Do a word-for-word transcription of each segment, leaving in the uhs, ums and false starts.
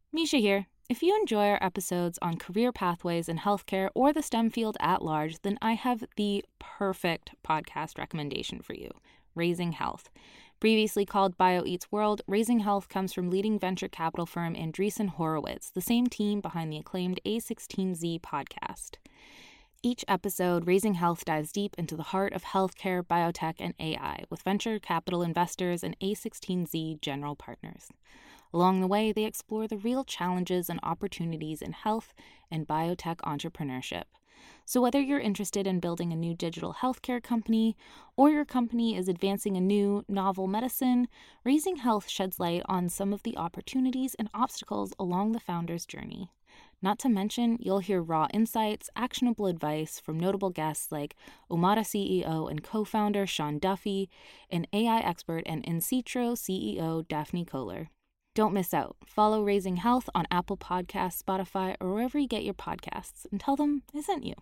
Misha here. If you enjoy our episodes on career pathways in healthcare or the STEM field at large, then I have the perfect podcast recommendation for you, Raising Health. Previously called BioEats World, Raising Health comes from leading venture capital firm Andreessen Horowitz, the same team behind the acclaimed A sixteen Z podcast. Each episode, Raising Health dives deep into the heart of healthcare, biotech, and A I with venture capital investors and A sixteen Z general partners. Along the way, they explore the real challenges and opportunities in health and biotech entrepreneurship. So whether you're interested in building a new digital healthcare company or your company is advancing a new, novel medicine, Raising Health sheds light on some of the opportunities and obstacles along the founder's journey. Not to mention, you'll hear raw insights, actionable advice from notable guests like Omada C E O and co-founder Sean Duffy, and A I expert and In-Citro C E O Daphne Kohler. Don't miss out. Follow Raising Health on Apple Podcasts, Spotify, or wherever you get your podcasts, and tell them I sent you.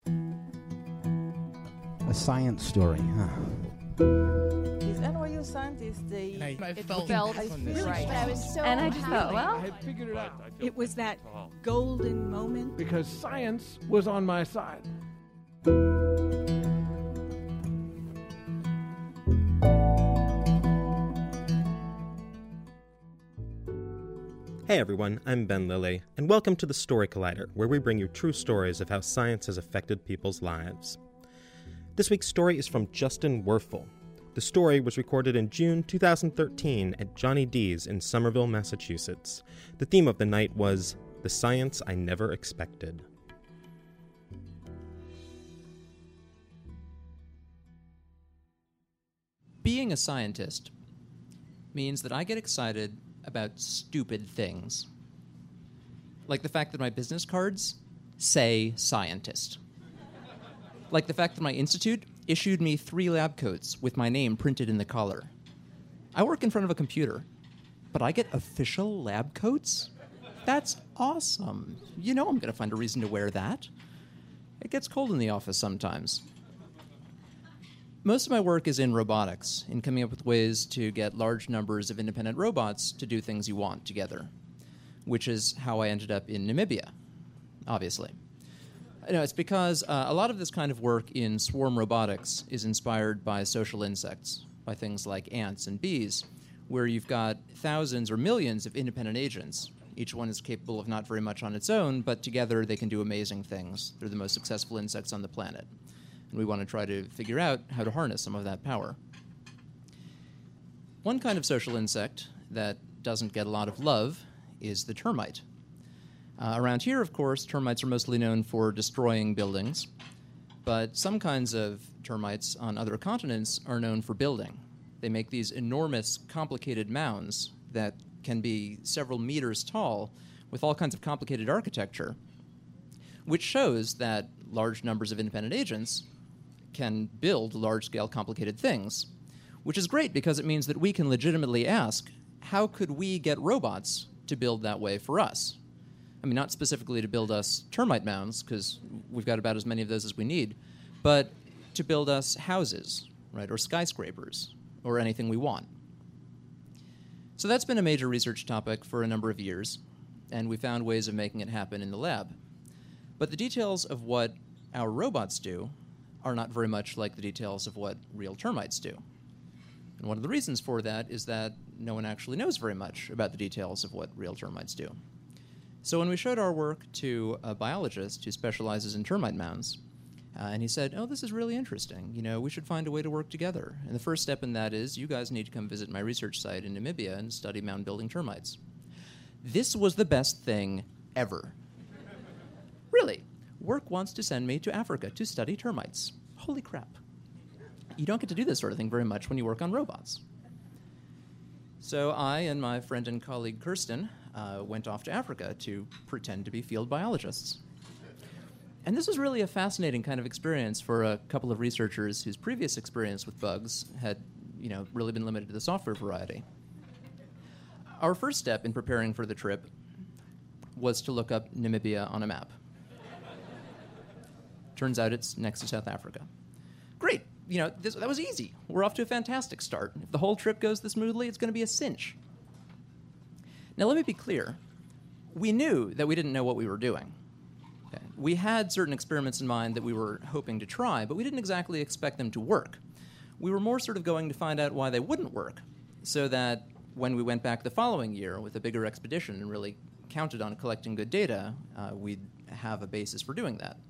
A science story, huh? These N Y U scientists, they And I, I it felt, felt really right. But I was so And I just thought, happy. well, I had figured it out It was that golden moment. because science was on my side. Hey everyone, I'm Ben Lilly, and welcome to the Story Collider, where we bring you true stories of how science has affected people's lives. This week's story is from Justin Werfel. The story was recorded in June two thousand thirteen at Johnny D's in Somerville, Massachusetts. The theme of the night was The Science I Never Expected. Being a scientist means that I get excited about stupid things. Like the fact that my business cards say scientist. Like the fact that my institute issued me three lab coats with my name printed in the collar. I work in front of a computer, but I get official lab coats? That's awesome. You know I'm going to find a reason to wear that. It gets cold in the office sometimes. Most of my work is in robotics, in coming up with ways to get large numbers of independent robots to do things you want together, which is how I ended up in Namibia, obviously. No, it's because uh, a lot of this kind of work in swarm robotics is inspired by social insects, by things like ants and bees, where you've got thousands or millions of independent agents. Each one is capable of not very much on its own, but together they can do amazing things. They're the most successful insects on the planet. And we want to try to figure out how to harness some of that power. One kind of social insect that doesn't get a lot of love is the termite. Uh, around here, of course, termites are mostly known for destroying buildings, but some kinds of termites on other continents are known for building. They make these enormous, complicated mounds that can be several meters tall with all kinds of complicated architecture, which shows that large numbers of independent agents can build large-scale complicated things, which is great because it means that we can legitimately ask, how could we get robots to build that way for us? I mean, not specifically to build us termite mounds, because we've got about as many of those as we need, but to build us houses, right, or skyscrapers, or anything we want. So that's been a major research topic for a number of years, and we found ways of making it happen in the lab. But the details of what our robots do are not very much like the details of what real termites do. And one of the reasons for that is that no one actually knows very much about the details of what real termites do. So when we showed our work to a biologist who specializes in termite mounds, uh, and he said, oh, this is really interesting. You know, we should find a way to work together. And the first step in that is you guys need to come visit my research site in Namibia and study mound-building termites. This was the best thing ever. Really. Work wants to send me to Africa to study termites. Holy crap. You don't get to do this sort of thing very much when you work on robots. So I and my friend and colleague Kirsten uh, went off to Africa to pretend to be field biologists. And this was really a fascinating kind of experience for a couple of researchers whose previous experience with bugs had, you know, really been limited to the software variety. Our first step in preparing for the trip was to look up Namibia on a map. Turns out it's next to South Africa. Great. You know, this, that was easy. We're off to a fantastic start. If the whole trip goes this smoothly, it's going to be a cinch. Now, let me be clear. we knew that we didn't know what we were doing. Okay. We had certain experiments in mind that we were hoping to try, but we didn't exactly expect them to work. We were more sort of going to find out why they wouldn't work, so that when we went back the following year with a bigger expedition and really counted on collecting good data, uh, we'd have a basis for doing that.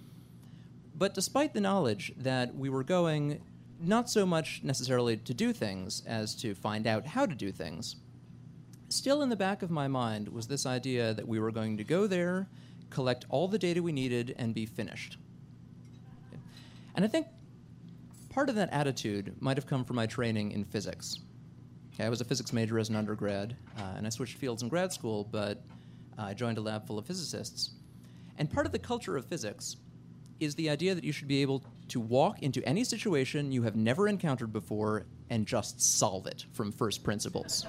But despite the knowledge that we were going not so much necessarily to do things as to find out how to do things, still in the back of my mind was this idea that we were going to go there, collect all the data we needed, and be finished. And I think part of that attitude might have come from my training in physics. Okay, I was a physics major as an undergrad, uh, and I switched fields in grad school, but uh, I joined a lab full of physicists. And part of the culture of physics is the idea that you should be able to walk into any situation you have never encountered before and just solve it from first principles.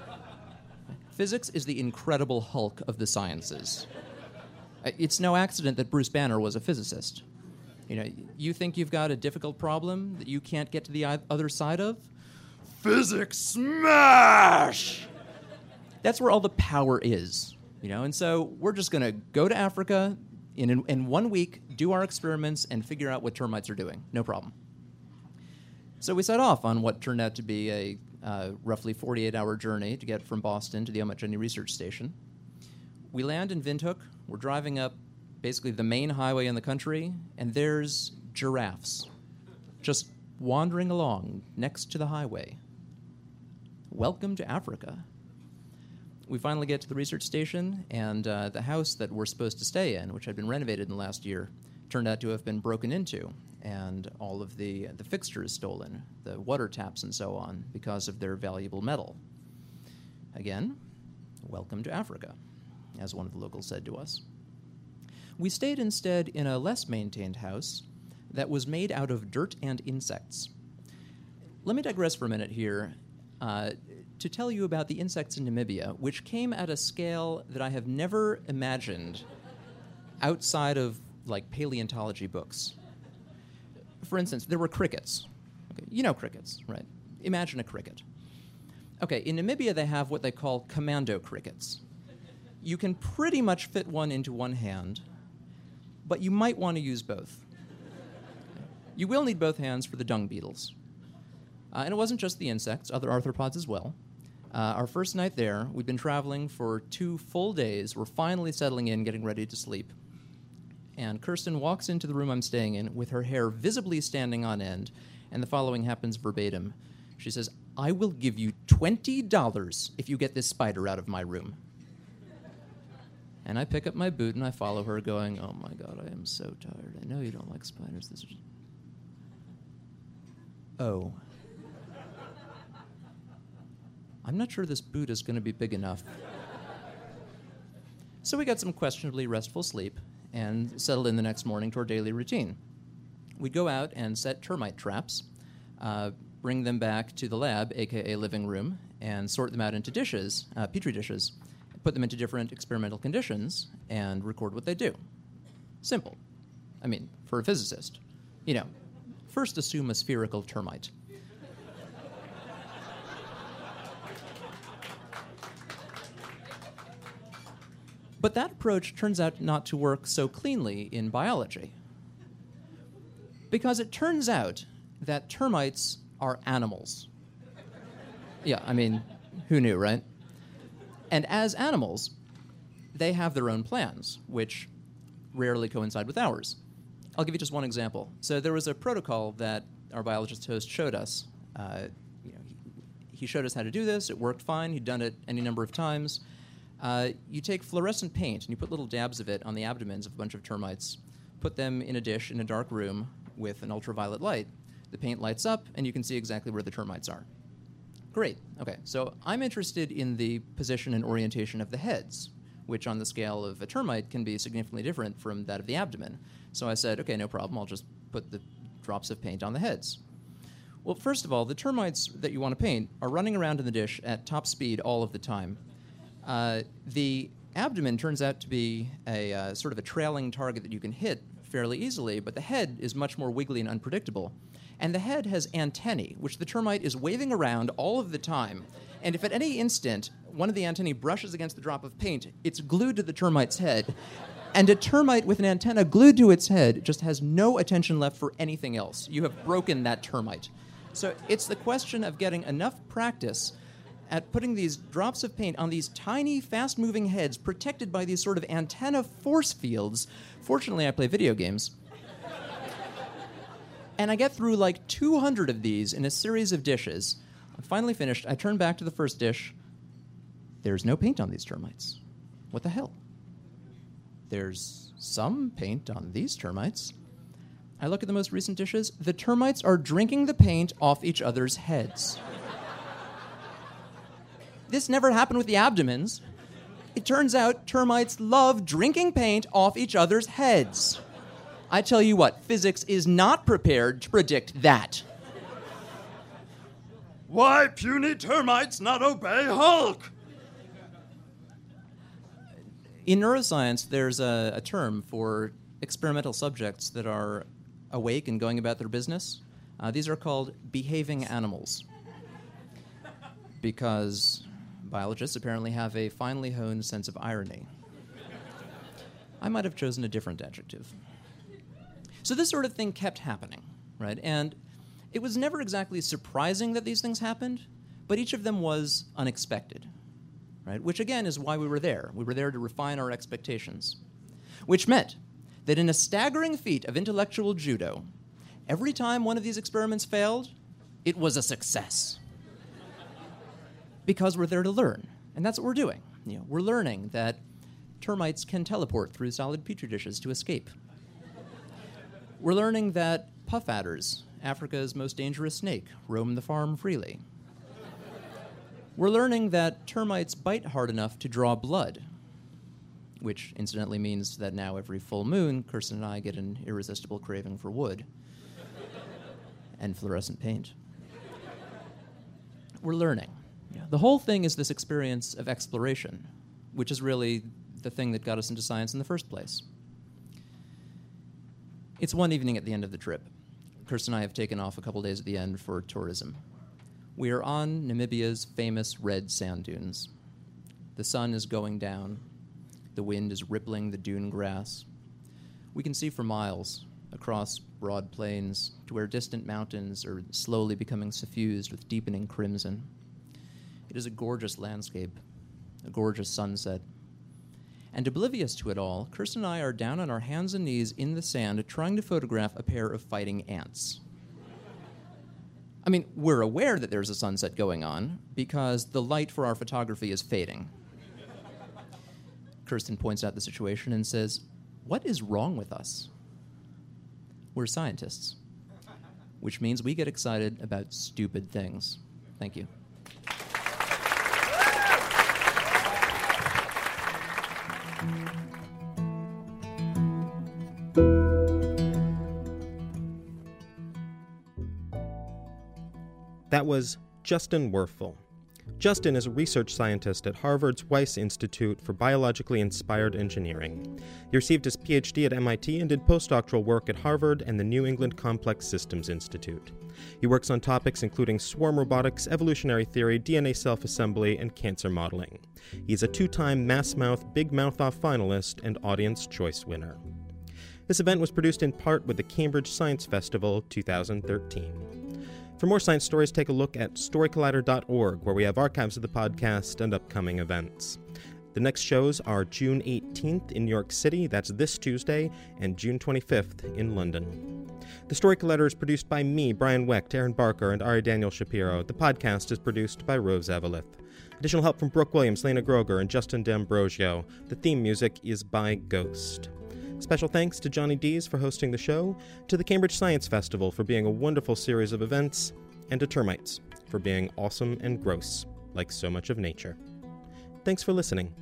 Physics is the Incredible Hulk of the sciences. It's no accident that Bruce Banner was a physicist. You know, you think you've got a difficult problem that you can't get to the other side of? Physics smash! That's where all the power is, you know, and so we're just going to go to Africa in, in one week, do our experiments, and figure out what termites are doing. No problem. So we set off on what turned out to be a uh, roughly forty-eight hour journey to get from Boston to the Oumotjonie Research Station. We land in Windhoek. We're driving up basically the main highway in the country, and there's giraffes just wandering along next to the highway. Welcome to Africa. We finally get to the research station, and uh, the house that we're supposed to stay in, which had been renovated in the last year, turned out to have been broken into, and all of the, the fixtures stolen, the water taps and so on, because of their valuable metal. Again, welcome to Africa, as one of the locals said to us. We stayed instead in a less maintained house that was made out of dirt and insects. Let me digress for a minute here uh, to tell you about the insects in Namibia, which came at a scale that I have never imagined outside of, like, paleontology books. For instance, there were crickets. Okay, you know crickets, right? Imagine a cricket. Okay, in Namibia they have what they call commando crickets. You can pretty much fit one into one hand, but you might want to use both. You will need both hands for the dung beetles. Uh, and it wasn't just the insects, other arthropods as well. Uh, our first night there, we'd been traveling for two full days. We're finally settling in, getting ready to sleep. And Kirsten walks into the room I'm staying in with her hair visibly standing on end, and the following happens verbatim. She says, "I will give you twenty dollars if you get this spider out of my room." And I pick up my boot and I follow her going, "Oh my God, I am so tired. I know you don't like spiders. This is..." Oh. I'm not sure this boot is going to be big enough. So we got some questionably restful sleep and settled in the next morning to our daily routine. We'd go out and set termite traps, uh, bring them back to the lab, a k a living room, and sort them out into dishes, uh, petri dishes, put them into different experimental conditions, and record what they do. Simple. I mean, for a physicist. You know, first assume a spherical termite. But that approach turns out not to work so cleanly in biology. Because it turns out that termites are animals. Yeah, I mean, who knew, right? And as animals, they have their own plans, which rarely coincide with ours. I'll give you just one example. So there was a protocol that our biologist host showed us. Uh, you know, he, he showed us how to do this. It worked fine. He'd done it any number of times. Uh, you take fluorescent paint and you put little dabs of it on the abdomens of a bunch of termites, put them in a dish in a dark room with an ultraviolet light. The paint lights up and you can see exactly where the termites are. Great. Okay, so I'm interested in the position and orientation of the heads, which on the scale of a termite can be significantly different from that of the abdomen. So I said, okay, no problem, I'll just put the drops of paint on the heads. Well, first of all, the termites that you want to paint are running around in the dish at top speed all of the time. Uh, the abdomen turns out to be a uh, sort of a trailing target that you can hit fairly easily, but the head is much more wiggly and unpredictable. And the head has antennae, which the termite is waving around all of the time. And if at any instant one of the antennae brushes against the drop of paint, it's glued to the termite's head. And a termite with an antenna glued to its head just has no attention left for anything else. You have broken that termite. So it's the question of getting enough practice at putting these drops of paint on these tiny, fast-moving heads protected by these sort of antenna force fields. Fortunately, I play video games. And I get through like two hundred of these in a series of dishes. I'm finally finished. I turn back to the first dish. There's no paint on these termites. What the hell? There's some paint on these termites. I look at the most recent dishes. The termites are drinking the paint off each other's heads. This never happened with the abdomens. It turns out termites love drinking paint off each other's heads. I tell you what, physics is not prepared to predict that. Why puny termites not obey Hulk? In neuroscience, there's a, a term for experimental subjects that are awake and going about their business. Uh, these are called behaving animals. Because biologists apparently have a finely honed sense of irony. I might have chosen a different adjective. So this sort of thing kept happening, right? And it was never exactly surprising that these things happened, but each of them was unexpected, right? Which, again, is why we were there. We were there to refine our expectations. Which meant that in a staggering feat of intellectual judo, every time one of these experiments failed, it was a success. Because we're there to learn, and that's what we're doing. You know, we're learning that termites can teleport through solid petri dishes to escape. We're learning that puff adders, Africa's most dangerous snake, roam the farm freely. We're learning that termites bite hard enough to draw blood, which incidentally means that now every full moon, Kirsten and I get an irresistible craving for wood and fluorescent paint. We're learning. The whole thing is this experience of exploration, which is really the thing that got us into science in the first place. It's one evening at the end of the trip. Kirsten and I have taken off a couple days at the end for tourism. We are on Namibia's famous red sand dunes. The sun is going down. The wind is rippling the dune grass. We can see for miles across broad plains to where distant mountains are slowly becoming suffused with deepening crimson. It is a gorgeous landscape, a gorgeous sunset. And oblivious to it all, Kirsten and I are down on our hands and knees in the sand trying to photograph a pair of fighting ants. I mean, we're aware that there's a sunset going on because the light for our photography is fading. Kirsten points out the situation and says, "What is wrong with us?" We're scientists, which means we get excited about stupid things. Thank you. That was Justin Werfel. Justin is a research scientist at Harvard's Weiss Institute for Biologically Inspired Engineering. He received his P H D at M I T and did postdoctoral work at Harvard and the New England Complex Systems Institute. He works on topics including swarm robotics, evolutionary theory, D N A self-assembly, and cancer modeling. He's a two-time Mass Mouth Big Mouth-Off finalist and Audience Choice winner. This event was produced in part with the Cambridge Science Festival two thousand thirteen. For more science stories, take a look at story collider dot org, where we have archives of the podcast and upcoming events. The next shows are June eighteenth in New York City, that's this Tuesday, and June twenty-fifth in London. The Story Collider is produced by me, Brian Wecht, Aaron Barker, and Ari Daniel Shapiro. The podcast is produced by Rose Avalith. Additional help from Brooke Williams, Lena Groger, and Justin D'Ambrosio. The theme music is by Ghost. Special thanks to Johnny Dees for hosting the show, to the Cambridge Science Festival for being a wonderful series of events, and to termites for being awesome and gross, like so much of nature. Thanks for listening.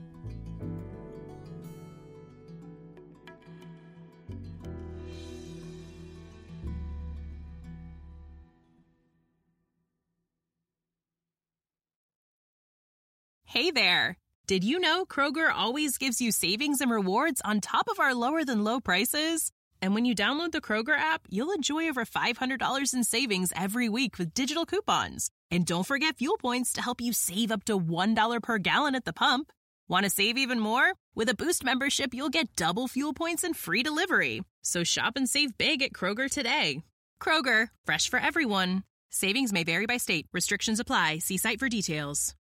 Hey there! Did you know Kroger always gives you savings and rewards on top of our lower-than-low prices? And when you download the Kroger app, you'll enjoy over five hundred dollars in savings every week with digital coupons. And don't forget fuel points to help you save up to one dollar per gallon at the pump. Want to save even more? With a Boost membership, you'll get double fuel points and free delivery. So shop and save big at Kroger today. Kroger, fresh for everyone. Savings may vary by state. Restrictions apply. See site for details.